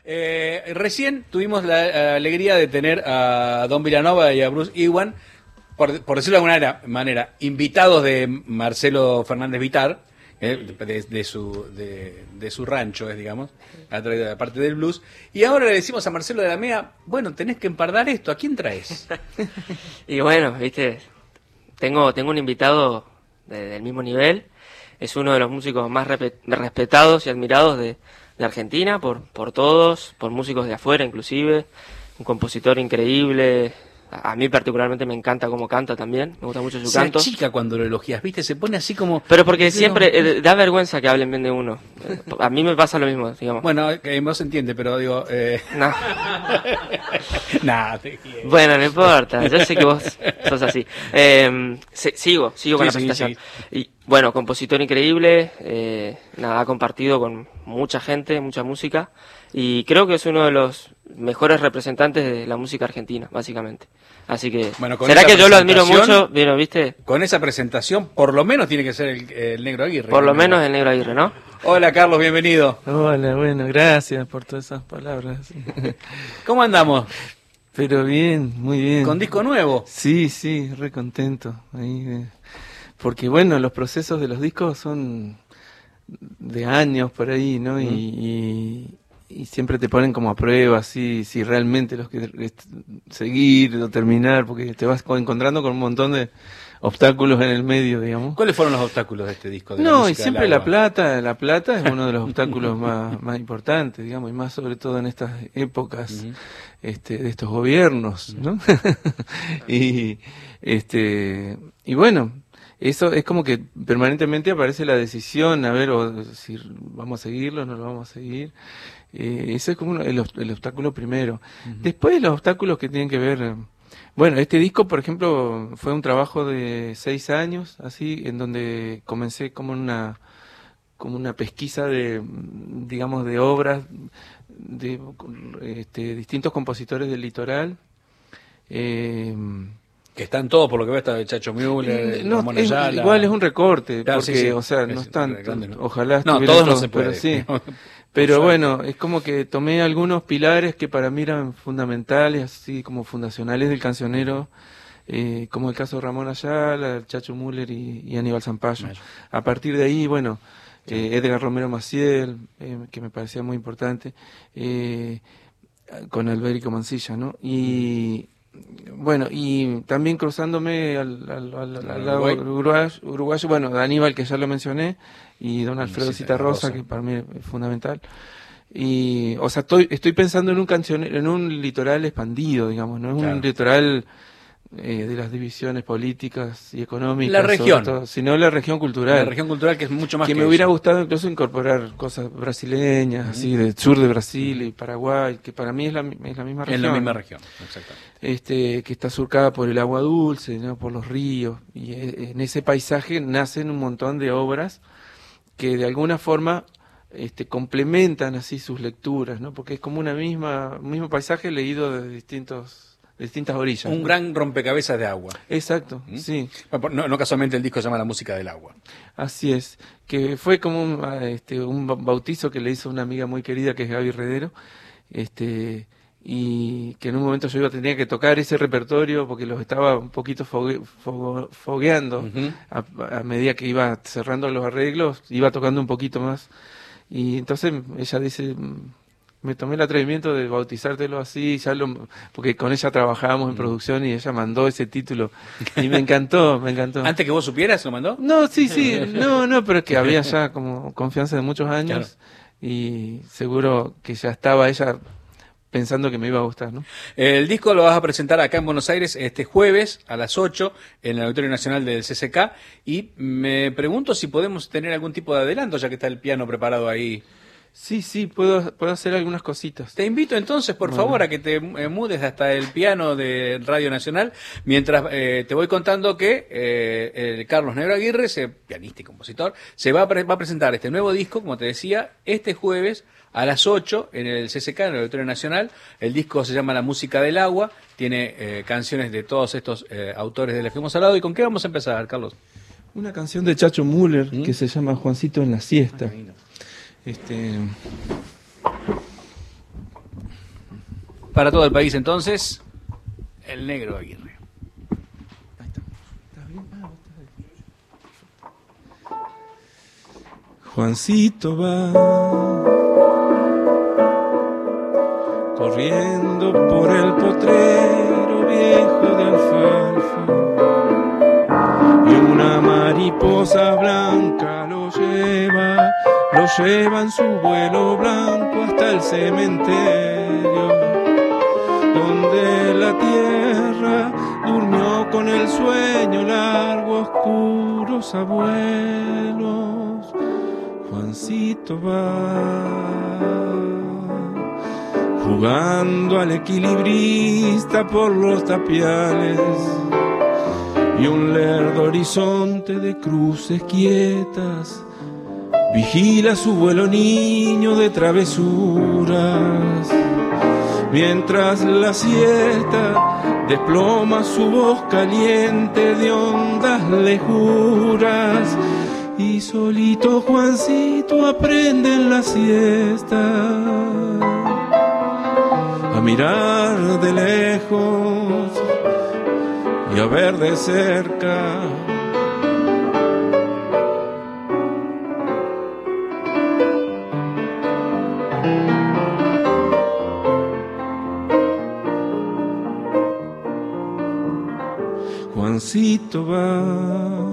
Recién tuvimos la alegría de tener a Don Vilanova y a Bruce Iwan, por decirlo de alguna manera, invitados de Marcelo Fernández Vitar, de su rancho, digamos, aparte del blues. Y ahora le decimos a Marcelo de la Mea, bueno, tenés que empardar esto, ¿a quién traes? Y bueno, viste, tengo un invitado del mismo nivel. Es uno de los músicos más respetados y admirados de Argentina por todos, por músicos de afuera inclusive. Un compositor increíble. A mí particularmente me encanta cómo canta también, me gusta mucho su canto. Se achica cuando lo elogias, ¿viste? Se pone así como... Pero porque siempre da vergüenza que hablen bien de uno. A mí me pasa lo mismo, digamos. Bueno, no se entiende, pero digo... No. Nah, te quiero. Bueno, no importa, yo sé que vos sos así. Sigo con la presentación. Y bueno, compositor increíble, ha compartido con mucha gente, mucha música, y creo que es uno de los mejores representantes de la música argentina, básicamente. Así que, bueno, ¿será que yo lo admiro mucho? Bueno, ¿viste? Con esa presentación, por lo menos tiene que ser el Negro Aguirre. Por lo menos el Negro Aguirre, ¿no? Hola, Carlos, bienvenido. Hola, bueno, gracias por todas esas palabras. ¿Cómo andamos? Pero bien, muy bien. ¿Con disco nuevo? Sí, re contento. Ahí, porque bueno, los procesos de los discos son de años por ahí, ¿no? Y siempre te ponen como a prueba si realmente los que seguir o terminar, porque te vas encontrando con un montón de obstáculos en el medio, digamos. ¿Cuáles fueron los obstáculos de este disco? No, y siempre la plata es uno de los obstáculos más importantes, digamos, y más sobre todo en estas épocas de estos gobiernos, ¿no? y bueno, eso es como que permanentemente aparece la decisión, a ver, o si vamos a seguirlo o no lo vamos a seguir. Ese es como el obstáculo primero. Después los obstáculos que tienen que ver... Bueno, este disco, por ejemplo, fue un trabajo de 6 años, así, en donde comencé como una pesquisa de, digamos, de obras de distintos compositores del litoral. Que están todos, por lo que veo, está Chacho Müller, no, Ramón Ayala. Igual es un recorte, claro, porque, sí. O sea, no están, ojalá no, todos no se puede. Pero sí. Pero bueno, es como que tomé algunos pilares que para mí eran fundamentales, así como fundacionales del cancionero, como el caso de Ramón Ayala, Chacho Müller y Aníbal Zampayo. A partir de ahí, bueno, Edgar Romero Maciel, que me parecía muy importante, con Alberico Mancilla, ¿no? Y bueno, y también cruzándome al lado uruguayo, bueno, Aníbal, que ya lo mencioné, y don Alfredo Citarrosa, que para mí es fundamental. Y, o sea, estoy pensando en un litoral expandido, digamos, no es un litoral de las divisiones políticas y económicas, la región, todo, sino la región cultural. La región cultural, que es mucho más que me hubiera gustado incluso incorporar cosas brasileñas, así del sur de Brasil y Paraguay, que para mí es la misma región. En la misma región, exactamente. Que está surcada por el agua dulce, ¿no? Por los ríos, y en ese paisaje nacen un montón de obras que de alguna forma complementan así sus lecturas, ¿no? Porque es como un mismo paisaje leído de distintas orillas. Un gran rompecabezas de agua. Exacto, sí. No casualmente el disco se llama La Música del Agua. Así es, que fue como un bautizo que le hizo una amiga muy querida que es Gaby Redero, y que en un momento yo tenía que tocar ese repertorio porque los estaba un poquito fogueando a medida que iba cerrando los arreglos, iba tocando un poquito más, y entonces ella dice, me tomé el atrevimiento de bautizártelo así, porque con ella trabajábamos en producción y ella mandó ese título y me encantó. ¿Antes que vos supieras lo mandó? No, sí, no, pero es que había ya como confianza de muchos años, y seguro que ya estaba ella pensando que me iba a gustar, ¿no? El disco lo vas a presentar acá en Buenos Aires este jueves a las 8 en el Auditorio Nacional del CCK, y me pregunto si podemos tener algún tipo de adelanto, ya que está el piano preparado ahí. Sí, puedo hacer algunas cositas. Te invito entonces, por favor, a que te mudes hasta el piano de Radio Nacional, mientras te voy contando que el Carlos Negro Aguirre, pianista y compositor, se va a presentar este nuevo disco, como te decía, este jueves a las 8 en el CCK, en el Auditorio Nacional. El disco se llama La Música del Agua, tiene canciones de todos estos autores de los que hemos hablado. ¿Y con qué vamos a empezar, Carlos? Una canción de Chacho Müller que se llama Juancito en la siesta. para todo el país entonces, el Negro Aguirre. Juancito va corriendo por el potrero viejo de alfalfa y una mariposa blanca lo lleva en su vuelo blanco hasta el cementerio donde la tierra durmió con el sueño largo oscuros abuelos. Juancito va jugando al equilibrista por los tapiales y un lerdo horizonte de cruces quietas vigila su vuelo niño de travesuras, mientras la siesta desploma su voz caliente de hondas lejuras. Y solito Juancito aprende en la siesta a mirar de lejos y a ver de cerca. Juancito va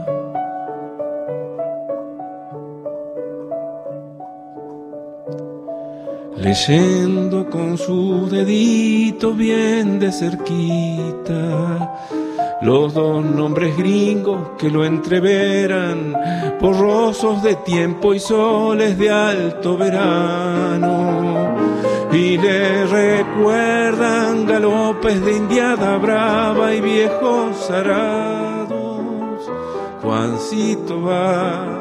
leyendo con su dedito bien de cerquita los dos nombres gringos que lo entreveran, borrosos de tiempo y soles de alto verano, y le recuerdan galopes de indiada brava y viejos arados. Juancito va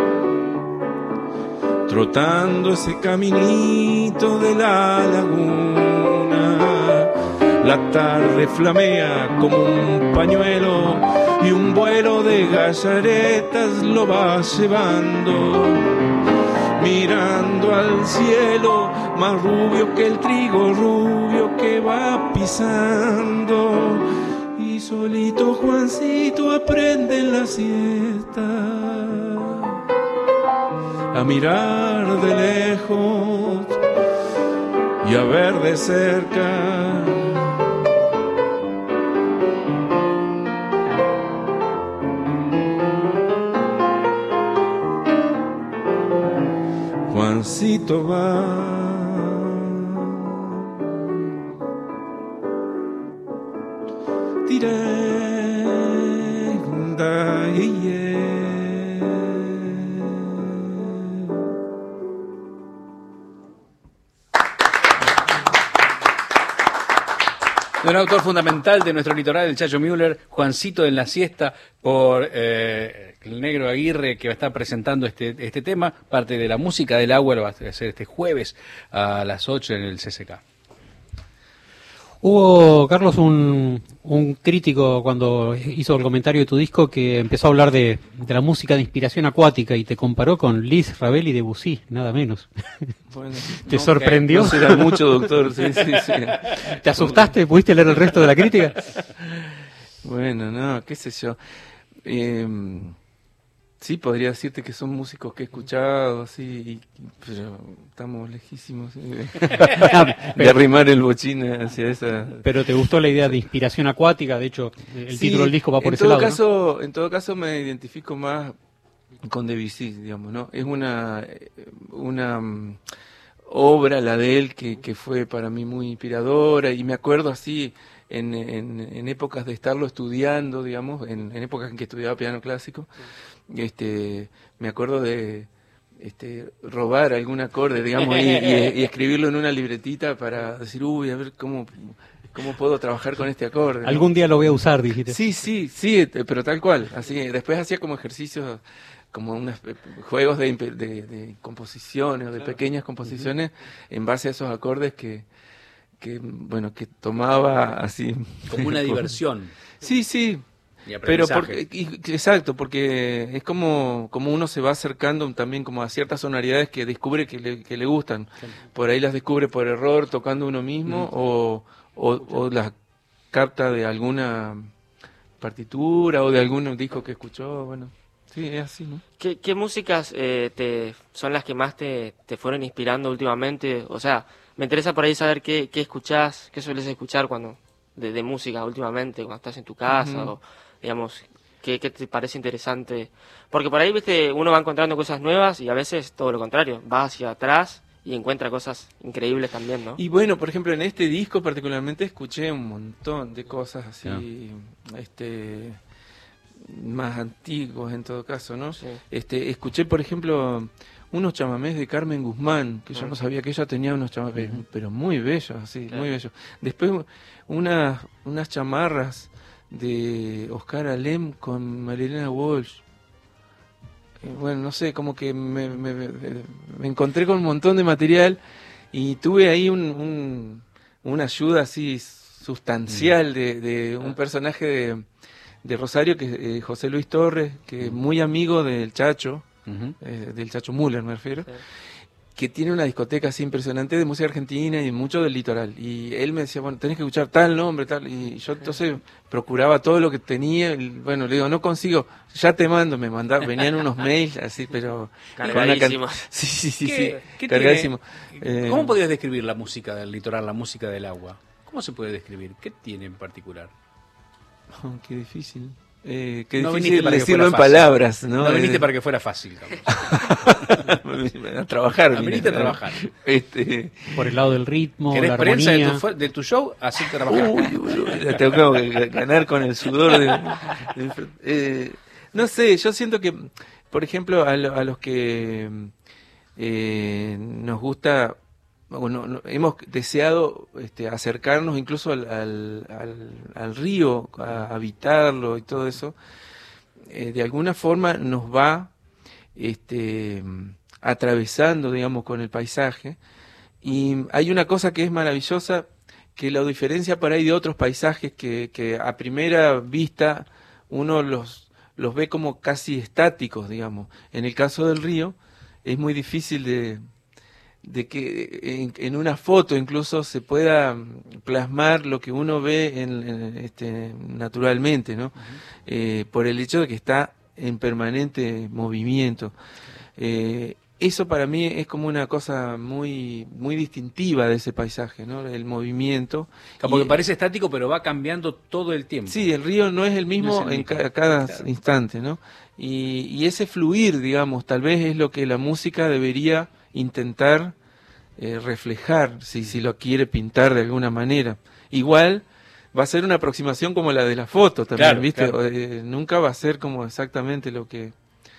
trotando ese caminito de la laguna, la tarde flamea como un pañuelo y un vuelo de gallaretas lo va llevando, mirando al cielo más rubio que el trigo rubio que va pisando. Y solito Juancito aprende en la siesta a mirar de lejos y a ver de cerca. Juancito va tiranda y un autor fundamental de nuestro litoral, el Chacho Müller, Juancito en la siesta, por el Negro Aguirre, que va a estar presentando este tema, parte de la música del agua, lo va a hacer este jueves a las 8 en el CCK. Hubo, Carlos, un crítico cuando hizo el comentario de tu disco que empezó a hablar de la música de inspiración acuática y te comparó con Liszt, Ravel y Debussy, nada menos. Bueno, ¿Te sorprendió? No será mucho, doctor. Sí. ¿Te asustaste? ¿Pudiste leer el resto de la crítica? Bueno, no, qué sé yo. Sí, podría decirte que son músicos que he escuchado, sí, pero estamos lejísimos de arrimar el bochín hacia esa... Pero ¿te gustó la idea de inspiración acuática? De hecho, el título del disco va por ese lado, ¿no? En todo caso me identifico más con Debussy, digamos, ¿no? Es una obra, la de él, que fue para mí muy inspiradora, y me acuerdo así... En épocas de estarlo estudiando, digamos, en épocas en que estudiaba piano clásico, me acuerdo de robar algún acorde, digamos, y escribirlo en una libretita para decir, uy, a ver cómo puedo trabajar con este acorde, ¿no? Algún día lo voy a usar, dijiste. Sí, pero tal cual. Así, después hacía como ejercicios, como unos juegos de composiciones o de pequeñas composiciones en base a esos acordes que tomaba así como una diversión. Sí, Y pero aprendizaje. exacto, porque es como uno se va acercando también como a ciertas sonoridades que descubre que le gustan. Por ahí las descubre por error tocando uno mismo o las capta de alguna partitura o de algún disco que escuchó, bueno, sí, es así, ¿no? ¿Qué músicas son las que más te fueron inspirando últimamente? O sea, me interesa por ahí saber qué escuchás, qué sueles escuchar cuando de música últimamente, cuando estás en tu casa, o digamos, qué te parece interesante. Porque por ahí, viste, uno va encontrando cosas nuevas y a veces todo lo contrario, va hacia atrás y encuentra cosas increíbles también, ¿no? Y bueno, por ejemplo, en este disco particularmente escuché un montón de cosas así, más antiguos en todo caso, ¿no? Sí. Escuché, por ejemplo, unos chamamés de Carmen Guzmán, que yo no sabía que ella tenía unos chamamés, pero muy bellos, así, Claro. muy bellos. Después unas chamarras de Oscar Alem con Marilena Walsh. Bueno, no sé, como que me encontré con un montón de material y tuve ahí una ayuda así sustancial de un personaje de Rosario, que es José Luis Torres, que es muy amigo del Chacho, del Chacho Müller me refiero, Sí. que tiene una discoteca así impresionante de música argentina y mucho del litoral. Y él me decía, bueno, tenés que escuchar tal nombre, tal. Y yo entonces procuraba todo lo que tenía. Y, bueno, le digo, no consigo, ya te mando, venían unos mails así, pero... con una Cargadísimos. Sí, ¿Qué cargadísimo. tiene- ¿Cómo podrías describir la música del litoral, la música del agua? ¿Cómo se puede describir? ¿Qué tiene en particular? Oh, qué difícil. Qué No viniste difícil para que decirlo fuera en fácil. palabras, ¿no? No viniste para que fuera fácil, Carlos. a trabajar. Viniste a ¿no? trabajar. Por el lado del ritmo, ¿Querés la prensa armonía. de tu show? Así trabajar. La tengo que ganar con el sudor. No sé, yo siento que, por ejemplo, a los que nos gusta, hemos deseado acercarnos incluso al río, a habitarlo y todo eso, de alguna forma nos va atravesando, digamos, con el paisaje. Y hay una cosa que es maravillosa, que la diferencia por ahí de otros paisajes que a primera vista uno los ve como casi estáticos, digamos. En el caso del río es muy difícil de que en una foto incluso se pueda plasmar lo que uno ve naturalmente, ¿no? Por el hecho de que está en permanente movimiento. Eso para mí es como una cosa muy muy distintiva de ese paisaje, ¿no? El movimiento. Porque Y- parece estático, pero va cambiando todo el tiempo. Sí, el río no es el mismo No es el en mismo, cada claro. instante, ¿no? Y ese fluir, digamos, tal vez es lo que la música debería intentar reflejar, si lo quiere pintar de alguna manera. Igual va a ser una aproximación como la de la foto también, Claro, ¿viste? claro. Nunca va a ser como exactamente lo que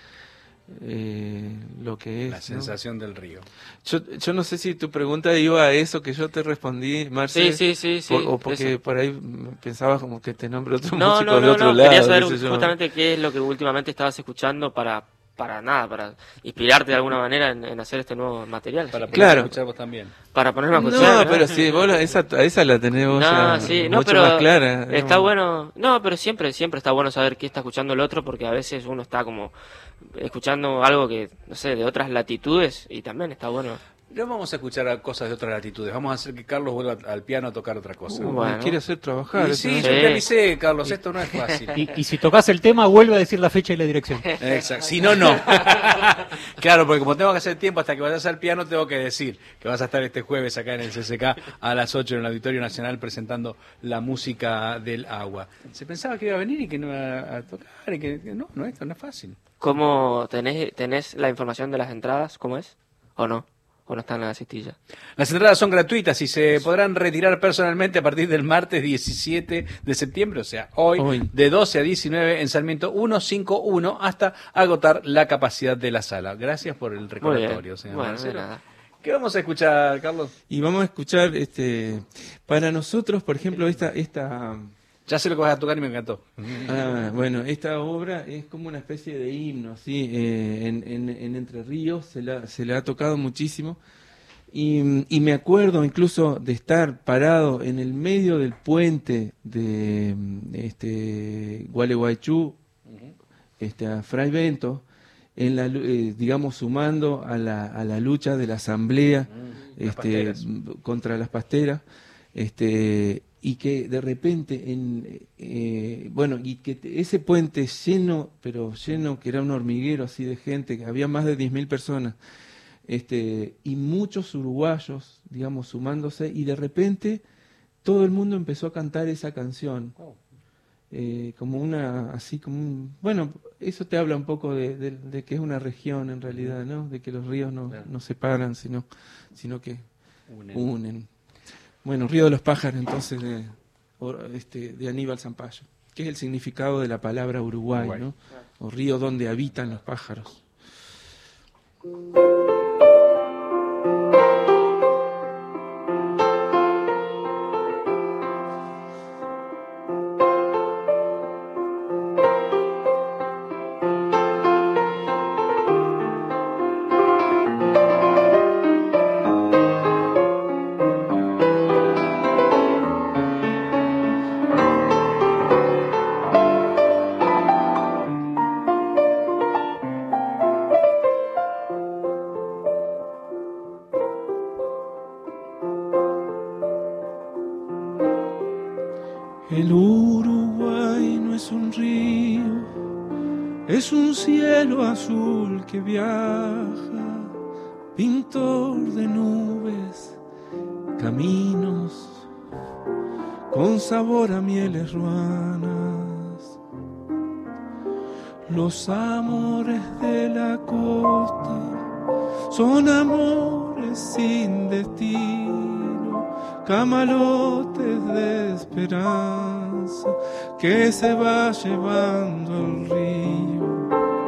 es, La ¿no? sensación del río. Yo no sé si tu pregunta iba a eso que yo te respondí, Marce. Sí. O porque eso. por ahí pensabas como que te nombre otro No, músico no, de no, otro no. lado. Quería saber qué sé yo. justamente qué es lo que últimamente estabas escuchando para inspirarte de alguna manera en hacer este nuevo material. Para Sí. poder Claro. escuchar vos también. Para ponerme a No, escuchar. pero sí, vos esa la tenés vos No, ya sí, no, mucho pero más clara. está digamos. bueno. No, pero siempre está bueno saber qué está escuchando el otro, porque a veces uno está como escuchando algo que, no sé, de otras latitudes, y también está bueno. No vamos a escuchar cosas de otras latitudes. Vamos a hacer que Carlos vuelva al piano a tocar otra cosa. Bueno. Me quiere hacer trabajar. Y eso, sí, ¿no? yo Sí. te avisé, Carlos, esto no es fácil. Y si tocas el tema, vuelve a decir la fecha y la dirección. Exacto. Si no, no. Claro, porque como tengo que hacer tiempo hasta que vayas al piano, tengo que decir que vas a estar este jueves acá en el CCK a las 8 en el Auditorio Nacional presentando la música del agua. Se pensaba que iba a venir y que no iba a tocar y que no, esto no es fácil. ¿Cómo tenés la información de las entradas? ¿Cómo es? ¿O no? ¿O no está en la cestilla? Las entradas son gratuitas y se podrán retirar personalmente a partir del martes 17 de septiembre, o sea, hoy, de 12 a 19 en Sarmiento 151 hasta agotar la capacidad de la sala. Gracias por el recordatorio, señor Bueno, de Marcelo. nada. ¿Qué vamos a escuchar, Carlos? Y vamos a escuchar, para nosotros, por ejemplo, esta Ya sé lo que vas a tocar y me encantó. bueno, esta obra es como una especie de himno, ¿sí? En Entre Ríos se la ha tocado muchísimo. Y me acuerdo incluso de estar parado en el medio del puente de Gualeguaychú, a Fray Bento, digamos, sumando a la lucha de la asamblea contra las pasteras, y que de repente, y que ese puente lleno, que era un hormiguero así de gente, que había más de 10.000 personas, y muchos uruguayos, digamos, sumándose, y de repente todo el mundo empezó a cantar esa canción. Bueno, eso te habla un poco de que es una región en realidad, ¿no? De que los ríos no separan, sino que unen. Bueno, Río de los Pájaros, entonces, de Aníbal Zampayo, que es el significado de la palabra Uruguay, ¿no? O río donde habitan los pájaros. El Uruguay no es un río, es un cielo azul que viaja, pintor de nubes, caminos, con sabor a mieles ruanas. Los amores de la costa son amores sin destino, camalotes de esperanza que se va llevando el río.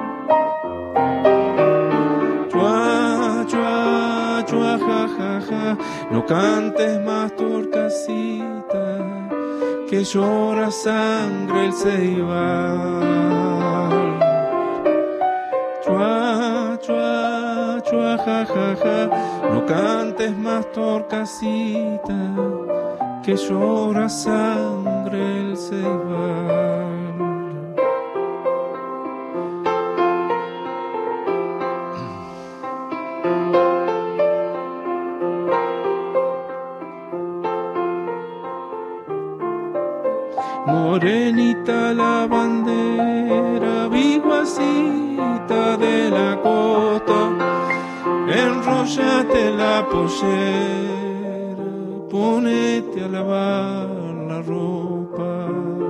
Chua, chua, chua, ja, ja, ja, no cantes más, Torcasita, que llora sangre el ceibal. Chua, chua, chua, ja, ja, ja, no cantes más, Torcasita, que llora sangre el ceibal. Morenita la bandera, viguacita de la costa, enrollate la pollera, ponete a lavar la ropa.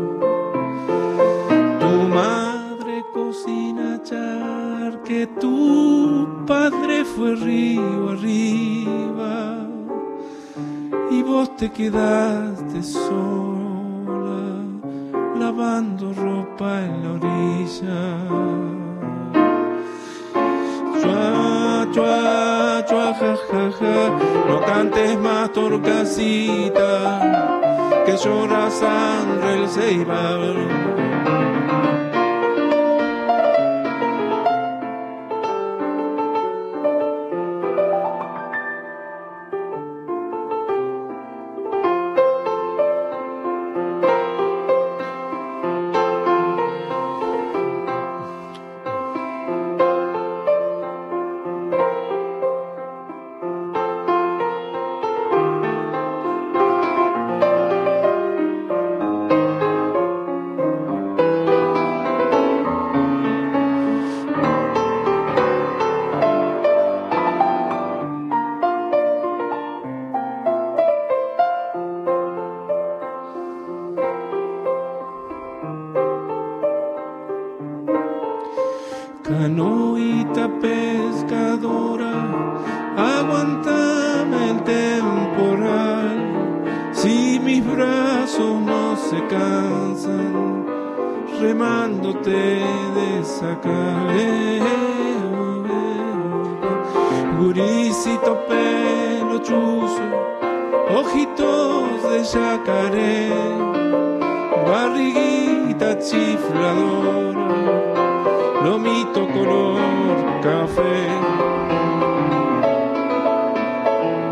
Tu madre cocina char, que tu padre fue río arriba, y vos te quedaste sola lavando ropa en la orilla. Chua, chua, chua, ja, ja, ja, no cantes más, Torcasita, que llora sangre el ceibal. Canoita pescadora, aguantame el temporal, si mis brazos no se cansan, remándote de sacar. Guricito pelo chuzo, ojitos de yacaré, barriguita chifladora, lomito color café.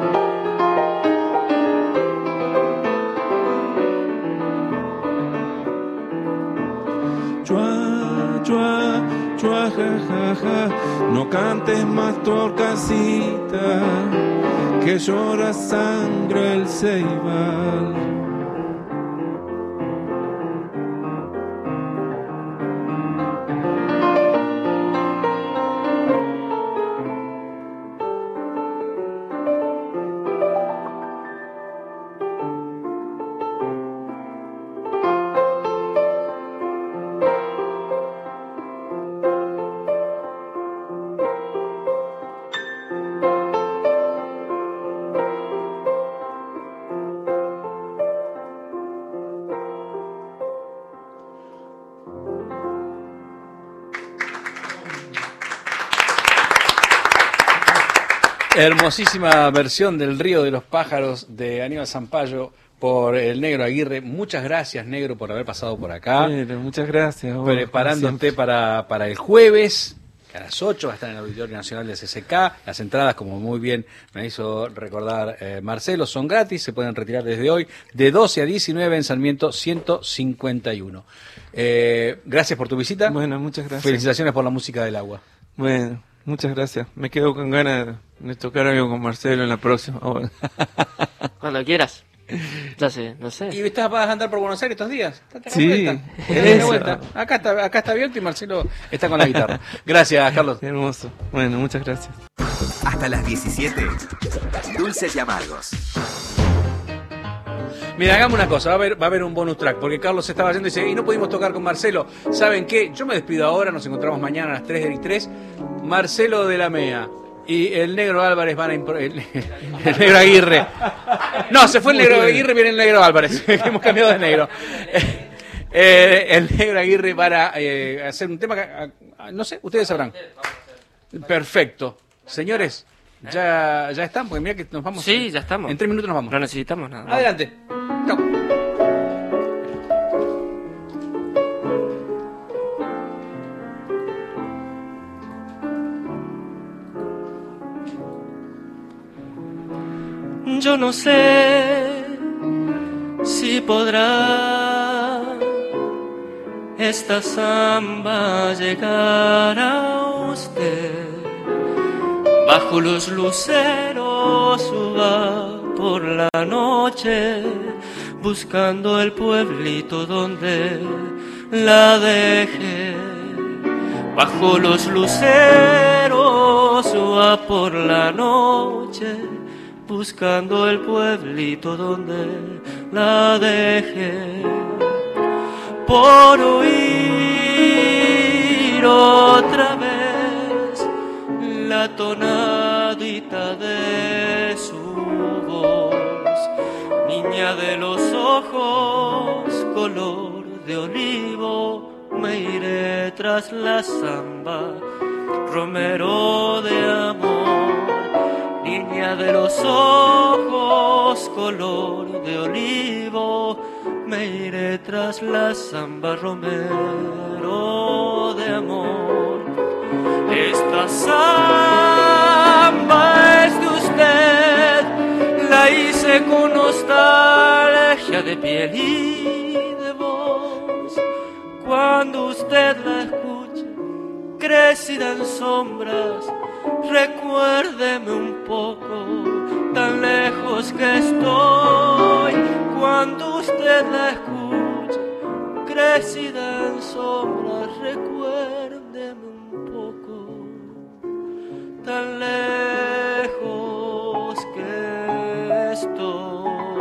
ja, ja, ja. No cantes más torcasita, que llora sangre el ceibal. Hermosísima versión del Río de los Pájaros de Aníbal Zampayo por el Negro Aguirre. Muchas gracias, Negro, por haber pasado por acá. Muchas gracias. Preparándote para el jueves, que a las 8 va a estar en el Auditorio Nacional de CCK. Las entradas, como muy bien me hizo recordar Marcelo, son gratis, se pueden retirar desde hoy, de 12 a 19 en Sarmiento 151. Gracias por tu visita. Bueno, muchas gracias. Felicitaciones por la música del agua. Bueno, muchas gracias. Me quedo con ganas de tocar algo con Marcelo en la próxima. Cuando quieras. Ya sé, no sé. ¿Y vas a andar por Buenos Aires estos días? Sí, vuelta. Acá está abierto y Marcelo está con la guitarra. Gracias, Carlos. Qué hermoso. Bueno, muchas gracias. Hasta las 17. Dulces y amargos. Mira, hagamos una cosa, va a haber un bonus track, porque Carlos estaba haciendo y dice, y no pudimos tocar con Marcelo. ¿Saben qué? Yo me despido ahora, nos encontramos mañana a las 3:03. Marcelo de la MEA y el Negro Álvarez van a el Negro Aguirre. No, se fue el Negro Aguirre, viene el Negro Álvarez. Hemos cambiado de negro. El Negro Aguirre para hacer un tema que, no sé, ustedes sabrán. Perfecto. Señores, ya están, porque mira que nos vamos. Sí, ya estamos. En 3 minutos nos vamos. No necesitamos nada. Adelante. Chau. Yo no sé si podrá esta samba llegar a usted. Bajo los luceros va por la noche, buscando el pueblito donde la dejé. Bajo los luceros va por la noche, buscando el pueblito donde la dejé. Por oír otra vez la tonadita de su voz, niña de los ojos color de olivo, me iré tras la samba, romero de amor. Niña de los ojos color de olivo, me iré tras la samba, romero de amor. Esta samba es de usted, la hice con nostalgia de piel y de voz. Cuando usted la escuche, crecida en sombras, recuérdeme un poco, tan lejos que estoy. Cuando usted la escuche, crecida en sombras, recuérdeme un poco, tan lejos que estoy.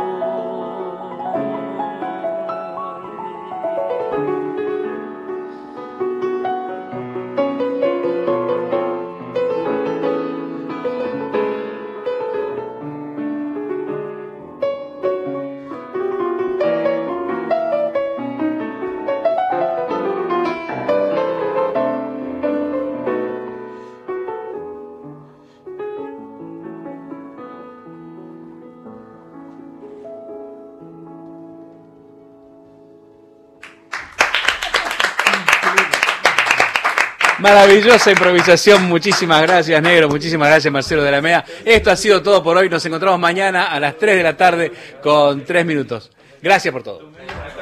Maravillosa improvisación, muchísimas gracias, Negro, muchísimas gracias, Marcelo de la MEA. Esto ha sido todo por hoy, nos encontramos mañana a las 3 de la tarde con 3 minutos. Gracias por todo.